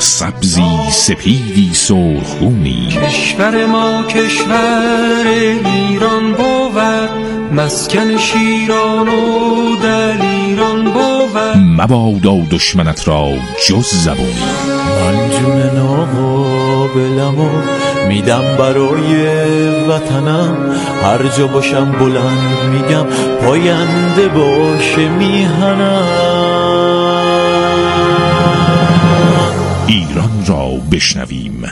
سبزی سپیدی سرخگونی. کشور ما کشور ایران بود، مسکن شیران و دلیران بود. مبادا دشمنت را جز زبونی. من جون ناقابلمو میدم برای وطنم، هر جا باشم بلند میگم پاینده باشه میهنم. ایران را بشنویم.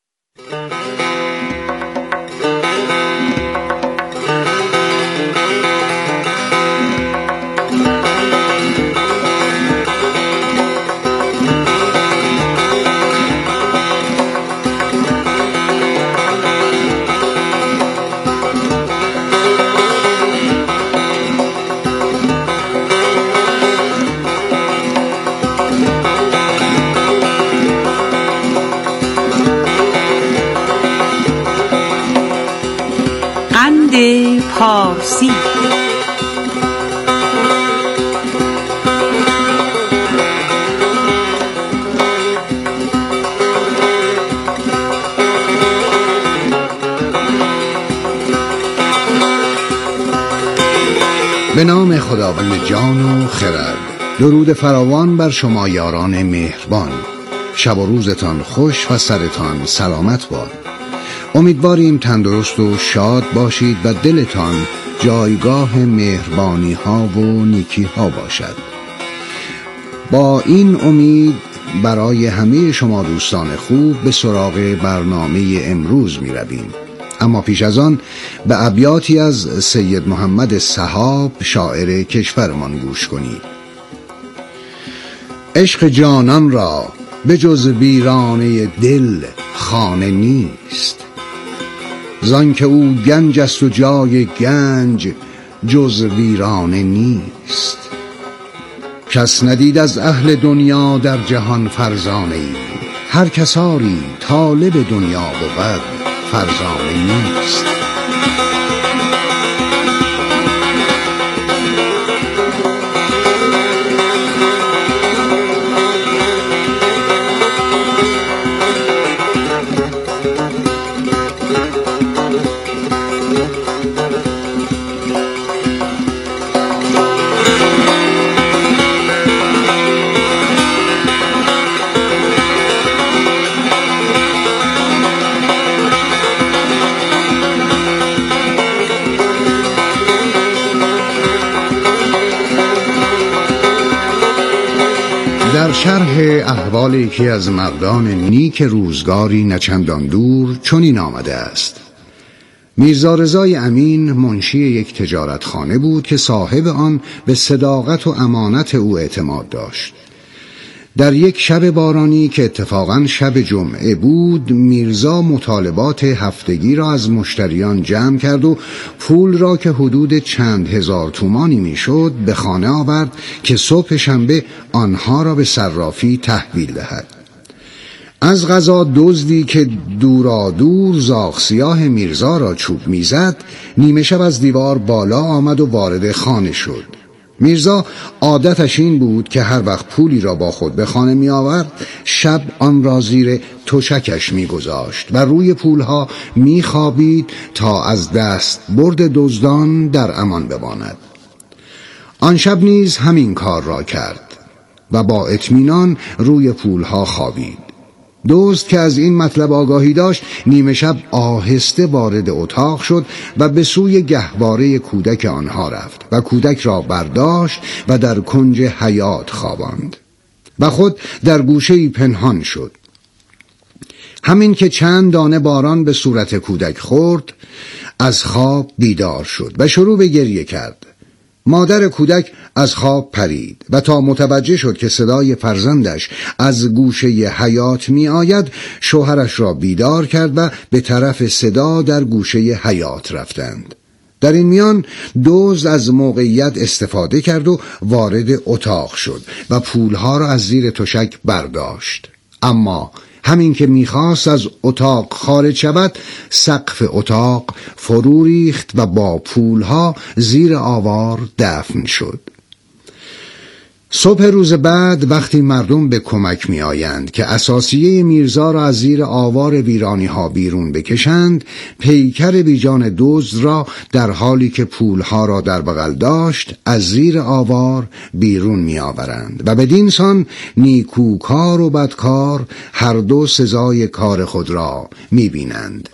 پارسی. به نام خداوند جان و خرد. درود فراوان بر شما یاران مهربان. شب و روزتان خوش و سرتان سلامت باد. امیدواریم تندرست و شاد باشید و دلتان جایگاه مهربانی ها و نیکی ها باشد. با این امید برای همه شما دوستان خوب به سراغ برنامه امروز می رویم. اما پیش از آن به ابیاتی از سید محمد سحاب شاعر کشورمان گوش کنید. عشق جانان را به جز ویرانه دل خانه نیست، زان که او گنج است و جای گنج جز ویرانه نیست. کس ندید از اهل دنیا در جهان فرزانه ای، هر کساری طالب دنیا بود فرزانه نیست. در شرح احوال یکی از مردان نیک روزگاری نچندان دور چنین آمده است: میرزا رضای امین منشی یک تجارتخانه بود که صاحب آن به صداقت و امانت او اعتماد داشت. در یک شب بارانی که اتفاقاً شب جمعه بود، میرزا مطالبات هفتگی را از مشتریان جمع کرد و پول را که حدود چند هزار تومانی میشد به خانه آورد که صبح شنبه آنها را به صرافی تحویل دهد. از قضا دزدی که دورادور زاغ سیاه میرزا را چوب میزد نیمه شب از دیوار بالا آمد و وارد خانه شد. میرزا عادتش این بود که هر وقت پولی را با خود به خانه می آورد شب آن را زیر تشکش می گذاشت و روی پولها می خوابید تا از دست برد دزدان در امان بماند. آن شب نیز همین کار را کرد و با اطمینان روی پولها خوابید. دزد که از این مطلب آگاهی داشت نیمه شب آهسته وارد اتاق شد و به سوی گهواره کودک آنها رفت و کودک را برداشت و در کنج حیاط خواباند و خود در گوشه‌ای پنهان شد. همین که چند دانه باران به صورت کودک خورد از خواب بیدار شد و شروع به گریه کرد. مادر کودک از خواب پرید و تا متوجه شد که صدای فرزندش از گوشه حیاط می آید شوهرش را بیدار کرد و به طرف صدا در گوشه حیاط رفتند. در این میان دزد از موقعیت استفاده کرد و وارد اتاق شد و پولها را از زیر تشک برداشت. اما همین که میخواست از اتاق خارج شود سقف اتاق فرو ریخت و با پولها زیر آوار دفن شد. صبح روز بعد وقتی مردم به کمک می آیند که اساسیه میرزا را از زیر آوار ویرانی ها بیرون بکشند، پیکر بیجان دزد را در حالی که پولها را در بغل داشت از زیر آوار بیرون می آورند و بدین سان نیکوکار و بدکار هر دو سزای کار خود را می بینند.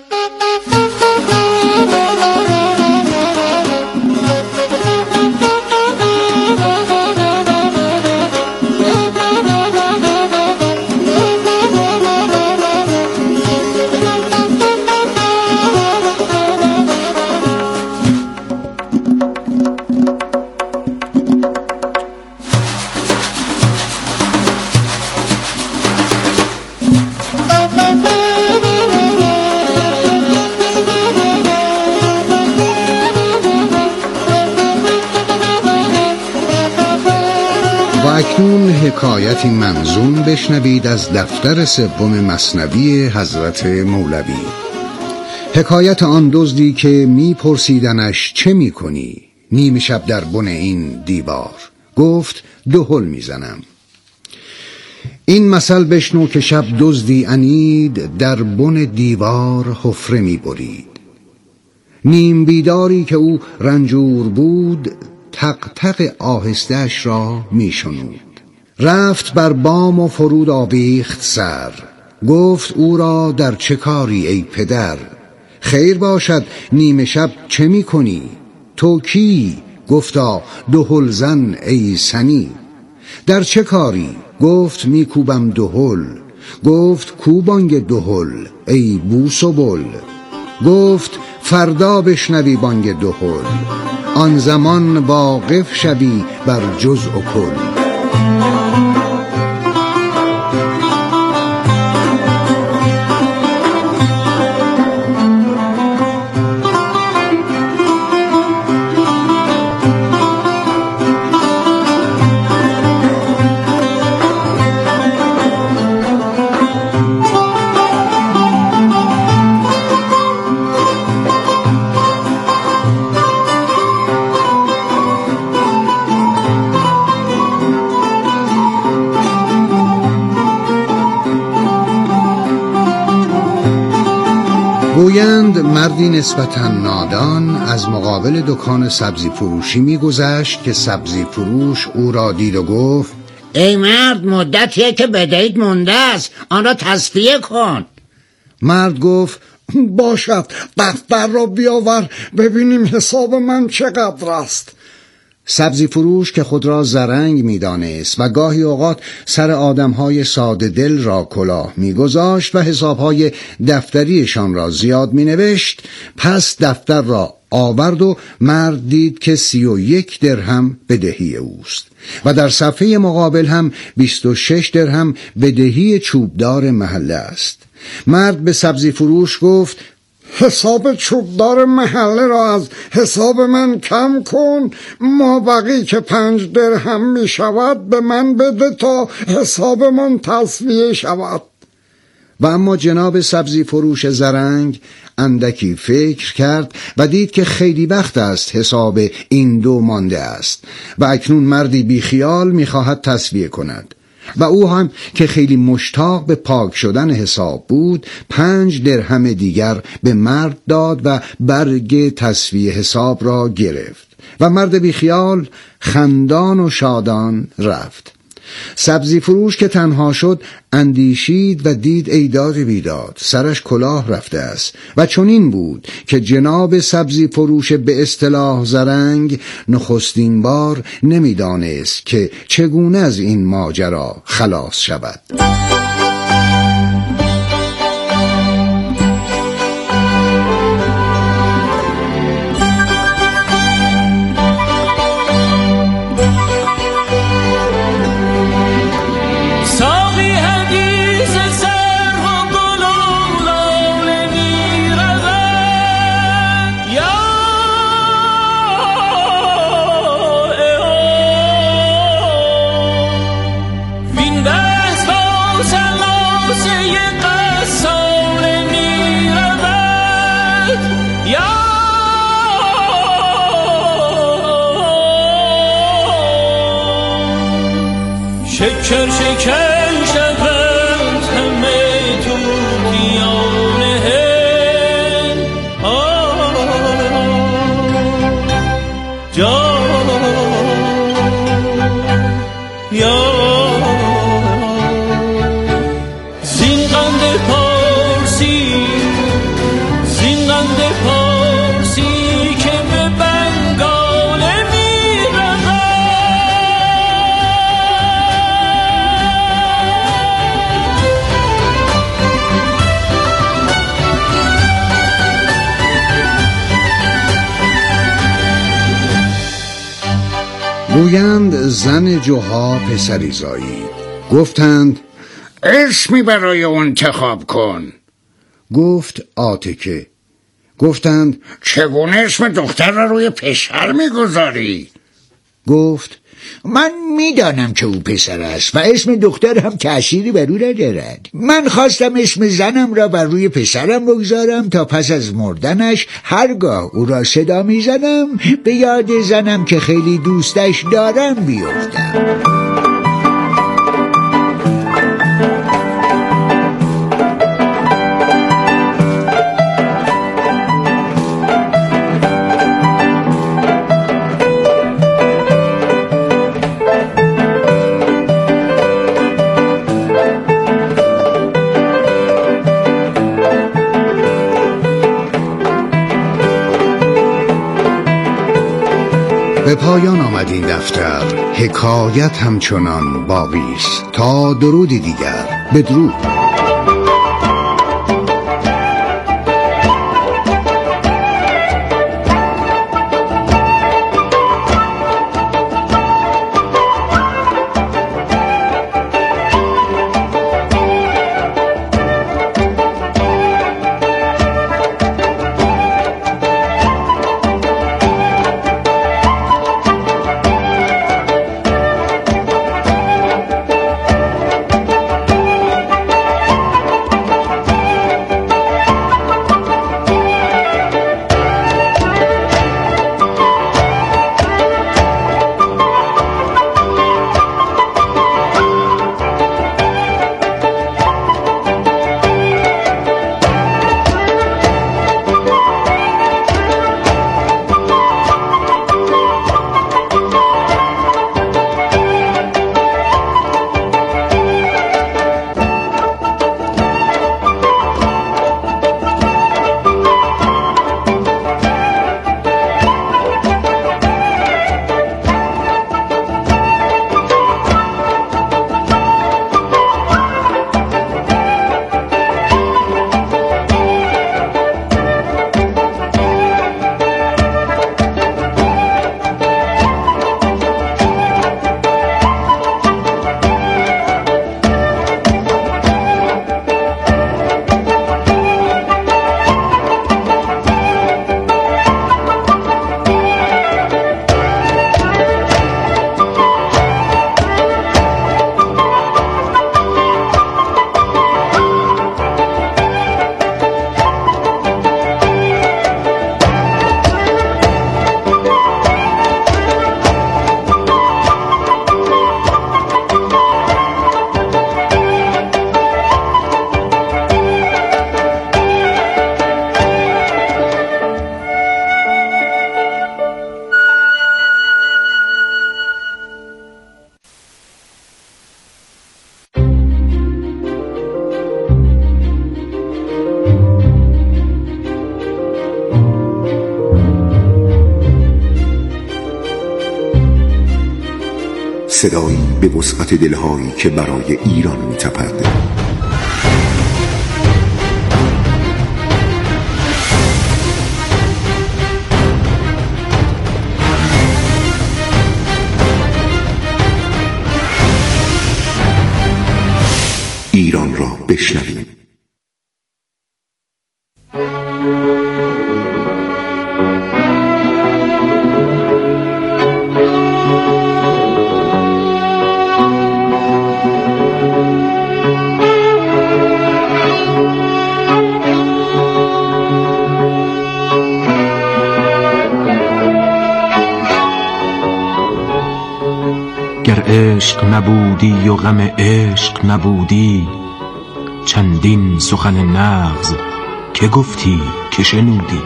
اکنون حکایتی منظوم بشنوید از دفتر سوم مثنوی حضرت مولوی. حکایت آن دزدی که می پرسیدنش چه می کنی؟ نیم شب در بن این دیوار. گفت دهل می زنم. این مثل بشنو که شب دزدی عنید در بن دیوار حفره می برید. نیم بیداری که او رنجور بود تق تق آهسته‌اش را می شنود. رفت بر بام و فرود آویخت سر. گفت او را در چه کاری ای پدر؟ خیر باشد نیمه شب چه می کنی؟ تو کی؟ گفتا دهل زن ای سنی. در چه کاری؟ گفت می کوبم دهل. گفت کو بانگ دهل ای بوسبل. گفت فردا بشنوی بانگ دهل، آن زمان واقف شوی بر جزء و کل. گویند مردی نسبتاً نادان از مقابل دکان سبزی فروشی می‌گذشت که سبزی فروش او را دید و گفت ای مرد، مدتیه که بدهیت مونده است، آن را تصفیه کن. مرد گفت باشد، دفتر را بیاور ببینیم حساب من چقدر است. سبزی فروش که خود را زرنگ می‌دانست و گاهی اوقات سر آدم‌های ساده دل را کلاه می‌گذاشت و حساب‌های دفتریشان را زیاد می‌نوشت، پس دفتر را آورد و مرد دید که 31 درهم بدهی اوست و در صفحه مقابل هم 26 درهم بدهی چوبدار محله است. مرد به سبزی فروش گفت حساب چوبدار محله را از حساب من کم کن، مابقی که 5 درهم می شود به من بده تا حساب من تصفیه شود. و اما جناب سبزی فروش زرنگ اندکی فکر کرد و دید که خیلی وقت است حساب این دو مانده است و اکنون مردی بیخیال می‌خواهد تصفیه کند و او هم که خیلی مشتاق به پاک شدن حساب بود 5 درهم دیگر به مرد داد و برگ تصفیه حساب را گرفت و مرد بیخیال خندان و شادان رفت. سبزی فروش که تنها شد اندیشید و دید ای داد بیداد، سرش کلاه رفته است و چنین بود که جناب سبزی فروش به اصطلاح زرنگ نخستین بار نمیدانست که چگونه از این ماجرا خلاص شود. Vin dest شکر شکر شود همه توتیان هند یا زین قند پارسی که به بنگال میرود گویند زن جوها پسری زایید. گفتند اسمی برای او انتخاب کن. گفت عاتکه. گفتند چگونه اسم دختر را روی پسر میگذاری؟ گفت من میدانم که او پسر است و اسم دختر هم تأثیری بر او ندارد. من خواستم اسم زنم را بر روی پسرم بگذارم تا پس از مردنش هرگاه او را صدا میزنم به یاد زنم که خیلی دوستش دارم بیفتم. به پایان آمد این دفتر. حکایت همچنان باقی است. تا درودی دیگر، بدرود. صدایی به وسعت دلهایی که برای ایران می‌تپد. ایران را بشنویم. عشق نبودی و غم عشق نبودی، چندین سخن نغز که گفتی که شنودی.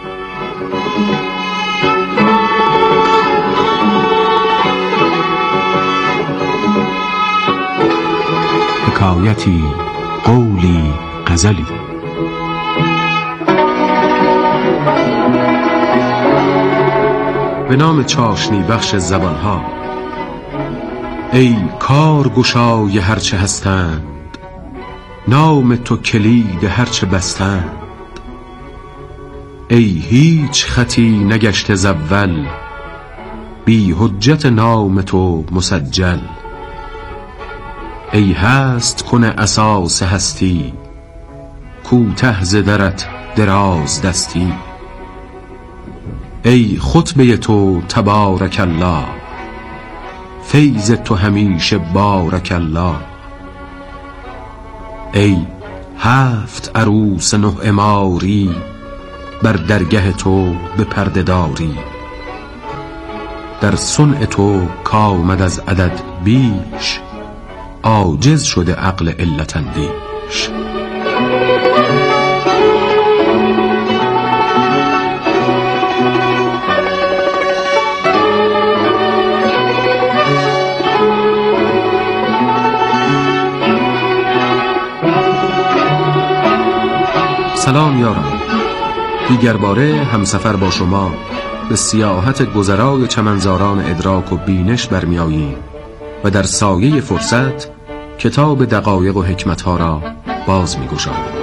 حکایتی، قولی، غزلی. به نام چاشنی بخش زبانها. ای کارگشای هرچه هستند، نام تو کلید هرچه بستند. ای هیچ خطی نگشته ز اول، بی حجت نام تو مسجل. ای هست کن اساس هستی، کوته ز درت دراز دستی. ای خطبه تو تبارک الله، فیض تو همیشه بارک الله. ای هفت عروس نه عماری، بر درگه تو به پرده داری. در صنع تو کامد از عدد بیش، عاجز شده عقل علت اندیش. سلام یاران، دیگر باره همسفر با شما به سیاحت گذرای چمنزاران ادراک و بینش برمی‌آییم و در سایه فرصت کتاب دقایق و حکمت‌ها را باز می‌گشاییم.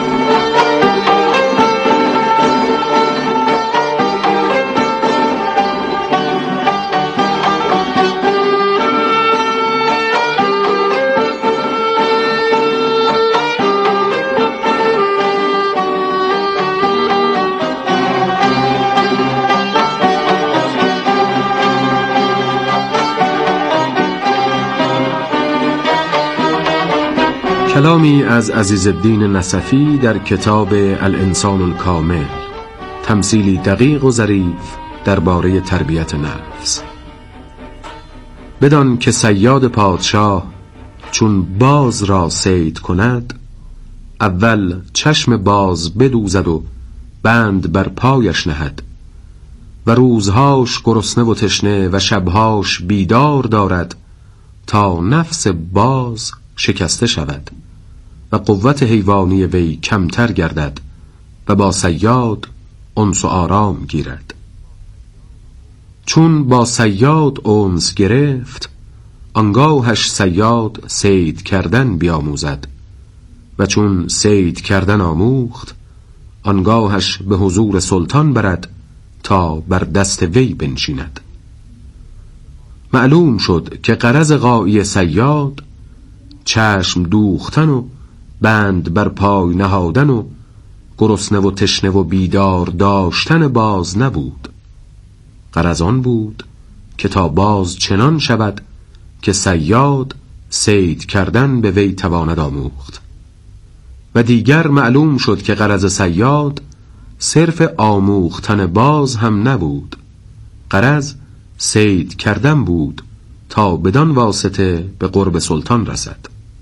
کلامی از عزیزالدین نصفی در کتاب الانسان الکامل، تمثیلی دقیق و ظریف درباره تربیت نفس. بدان که صیاد پادشاه چون باز را صید کند، اول چشم باز بدوزد و بند بر پایش نهد و روزهاش گرسنه و تشنه و شبهاش بیدار دارد تا نفس باز شکسته شود و قوت حیوانی وی کمتر گردد و با صیاد انس و آرام گیرد. چون با صیاد انس گرفت، آنگاهش صیاد صید کردن بیاموزد و چون صید کردن آموخت، آنگاهش به حضور سلطان برد تا بر دست وی بنشیند. معلوم شد که غرض غایی صیاد چشم دوختن و بند بر پای نهادن و گرسنه و تشنه و بیدار داشتن باز نبود. غرض آن بود که تا باز چنان شود که صیاد صید کردن به وی تواند آموخت. و دیگر معلوم شد که غرض صیاد صرف آموختن باز هم نبود، غرض صید کردن بود تا بدان واسطه به قرب سلطان رسد.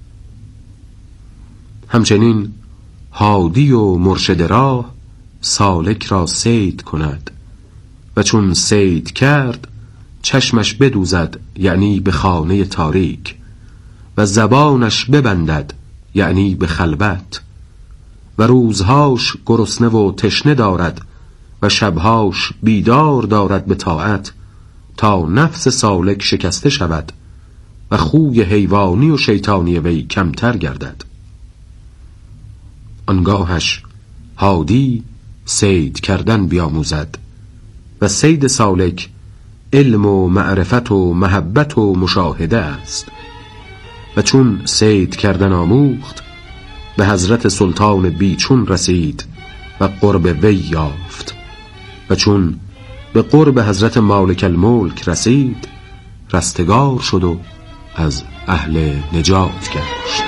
همچنین هادی و مرشد راه سالک را صید کند و چون صید کرد چشمش بدوزد، یعنی به خانه تاریک، و زبانش ببندد، یعنی به خلوت، و روزهاش گرسنه و تشنه دارد و شبهاش بیدار دارد به طاعت، تا نفس سالک شکسته شود و خوی حیوانی و شیطانی وی کمتر گردد. آنگاهش هادی صید کردن بیاموزد و صید سالک علم و معرفت و محبت و مشاهده است. و چون صید کردن آموخت، به حضرت سلطان بیچون رسید و قرب وی یافت. و چون به قرب حضرت مالک الملک رسید، رستگار شد و از اهل نجات گشت.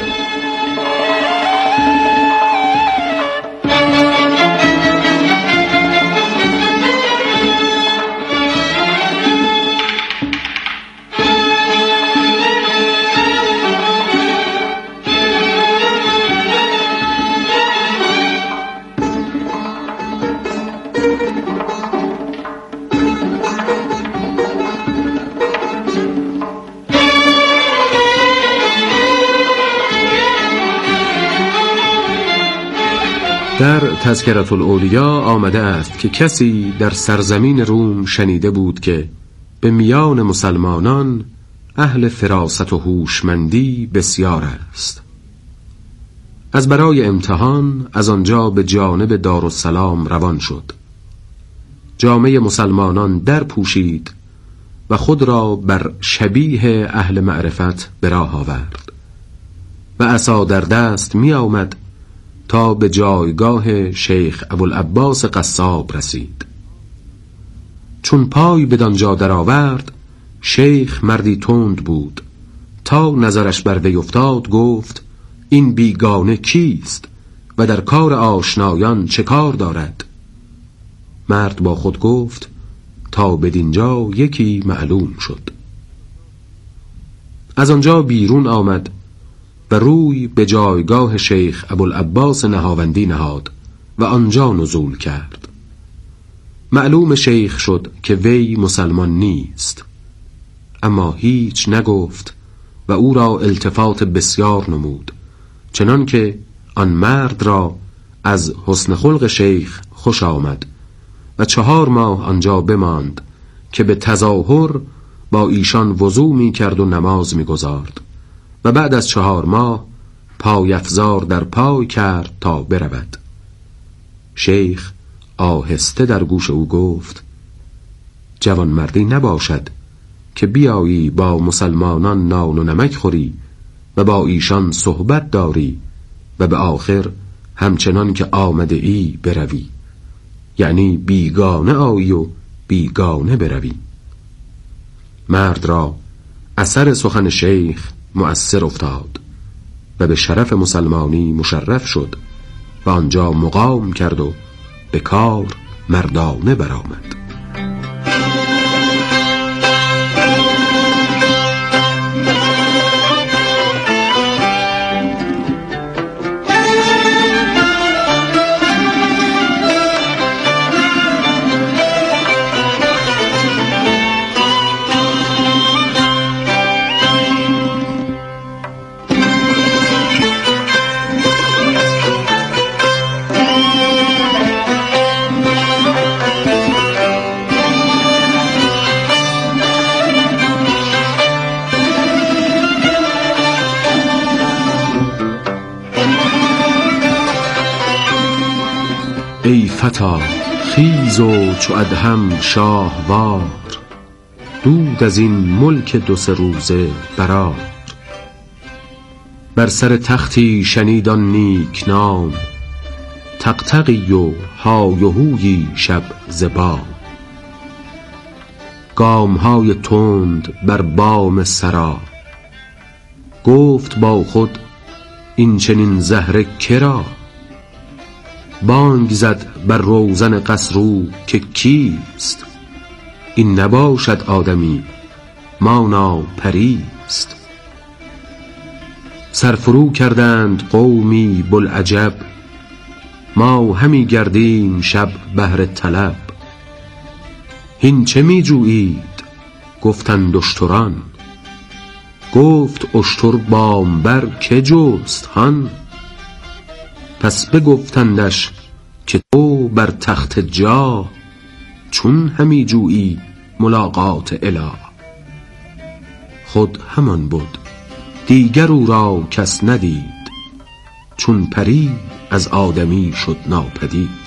در تذکرة الاولیا آمده است که کسی در سرزمین روم شنیده بود که به میان مسلمانان اهل فراست و هوشمندی بسیار است. از برای امتحان از آنجا به جانب دارالسلام روان شد. جامعه مسلمانان در پوشید و خود را بر شبیه اهل معرفت به راه آورد و عصا در دست می آمد تا به جایگاه شیخ ابوالعباس قصاب رسید. چون پای بدانجا در آورد، شیخ مردی تند بود. تا نظرش بر وی افتاد گفت: این بیگانه کیست و در کار آشنایان چه کار دارد؟ مرد با خود گفت: تا بدینجا یکی معلوم شد. از آنجا بیرون آمد و روی به جایگاه شیخ ابوالعباس نهاوندی نهاد و آنجا نزول کرد. معلوم شیخ شد که وی مسلمان نیست، اما هیچ نگفت و او را التفات بسیار نمود، چنان که آن مرد را از حسن خلق شیخ خوش آمد و 4 ماه آنجا بماند که به تظاهر با ایشان وضو می کرد و نماز می گذارد و بعد از 4 ماه پای افزار در پای کرد تا برود. شیخ آهسته در گوش او گفت: جوانمردی نباشد که بیایی با مسلمانان نان و نمک خوری و با ایشان صحبت داری و به آخر همچنان که آمده ای بروی، یعنی بیگانه آیی و بیگانه بروی. مرد را اثر سخن شیخ مؤثر افتاد و به شرف مسلمانی مشرف شد و آنجا مقام کرد و به کار مردانه برآمد. ای فتا خیز و چو ادهم شاهوار، دود از این ملک 2-3 روزه برآر. بر سر تختی شنید آن نیک نام، طقطقی و های و هویی شب ز بام. گامهای تند بر بام سرا، گفت با خود این چنین زهره کرا. بانگ زد بر روزن قصر او که کیست، این نباشد آدمی مانا پریست. سرفرو کردند قومی بوالعجب، ما همی گردیم شب بهر طلب. هین چه می جویید گفتند اشتران، گفت اشتر بامبر که جست هان. پس بگفتندش که تو بر تخت جاه، چون همی جویی ملاقات اله. خود همان بود دیگر او را کس ندید، چون پری از آدمی شد ناپدید.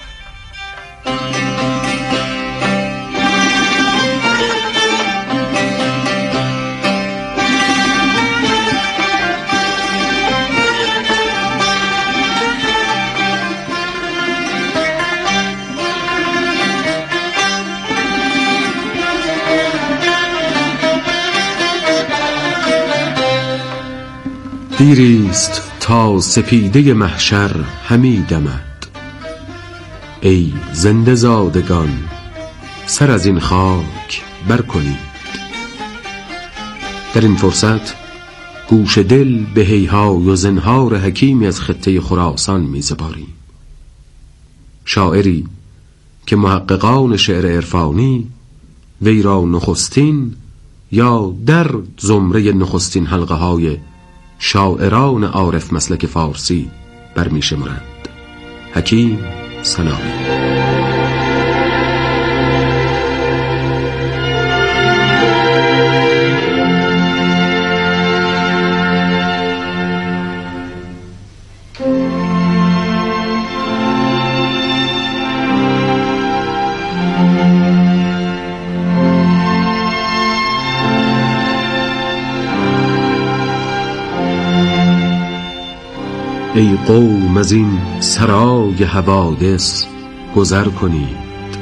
دیریست تا سپیده محشر همی دمد، ای زنده زادگان سر از این خاک برکنید. در این فرصت گوش دل به هیهای و زنهار حکیمی از خطه خراسان می سپاریم. شاعری که محققان شعر عرفانی وی را نخستین یا در زمره نخستین حلقه های شاعران عارف مسلک فارسی برمی شمرند. حکیم سنایی. ای قوم از این سرای حوادث گذر کنید.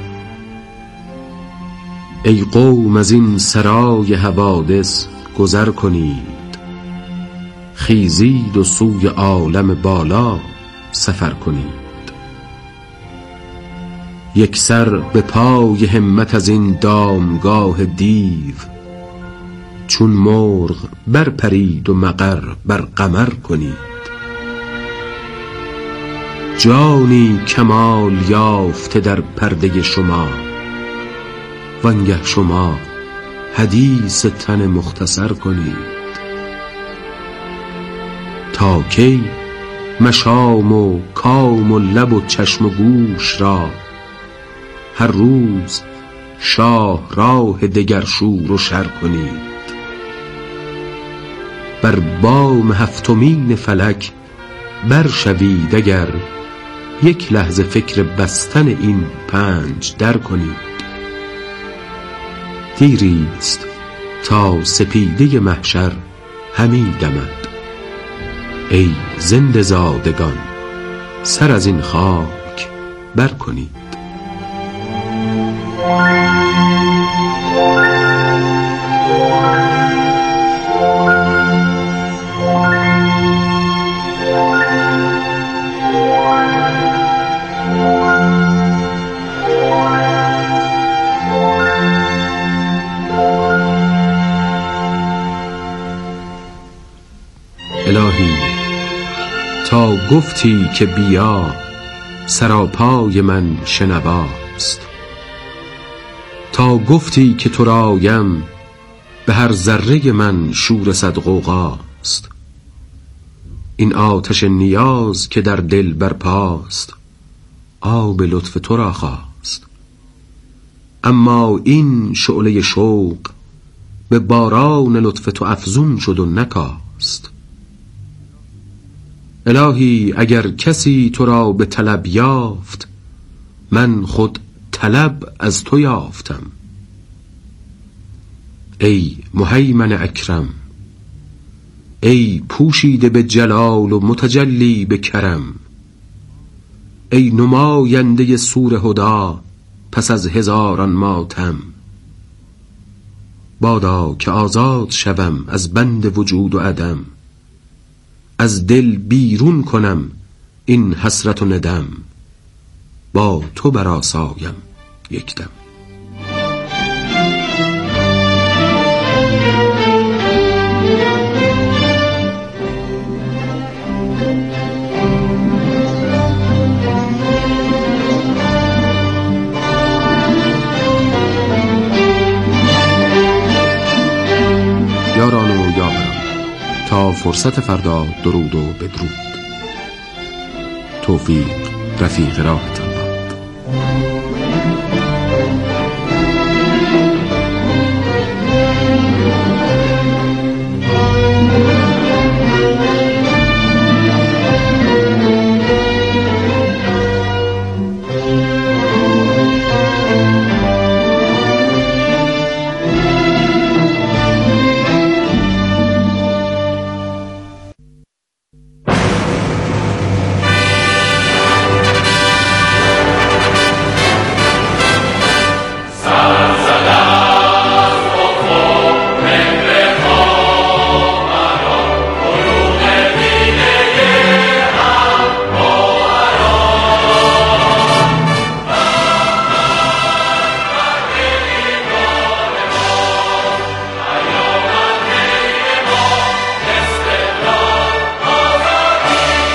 ای قوم از این سرای حوادث گذر کنید. خیزید و سوی عالم بالا سفر کنید. یک سر به پای همت از این دامگاه دیو، چون مرغ برپرید و مقر بر قمر کنید. جانی کمال یافته در پرده شما، وانگه شما حدیث تن مختصر کنید. تا کی مشام و کام و لب و چشم و گوش را هر روز شاه راه دگر شور و شر کنید. بر بام هفتمین فلک برشوید اگر یک لحظه فکر بستن این 5 در کنید. دیریست تا سپیده محشر همی دمد. ای زنده زادگان سر از این خاک بر کنید. الهی تا گفتی که بیا سراپای من شنواست. تا گفتی که تو رایم به هر ذره من شور صد غوغاست. این آتش نیاز که در دل برپاست آب لطف تو را خواست. اما این شعله شوق به باران لطف تو افزون شد و نکاست. الهی اگر کسی تو را به طلب یافت، من خود طلب از تو یافتم. ای مهیمن اکرم، ای پوشیده به جلال و متجلی به کرم، ای نماینده سور هدا پس از هزاران ماتم. بادا که آزاد شوم از بند وجود و عدم، از دل بیرون کنم این حسرت و ندم، با تو برآسایم یک دم. یاران و یاوران، تا فرصت فردا درود و بدرود. توفیق رفیق راه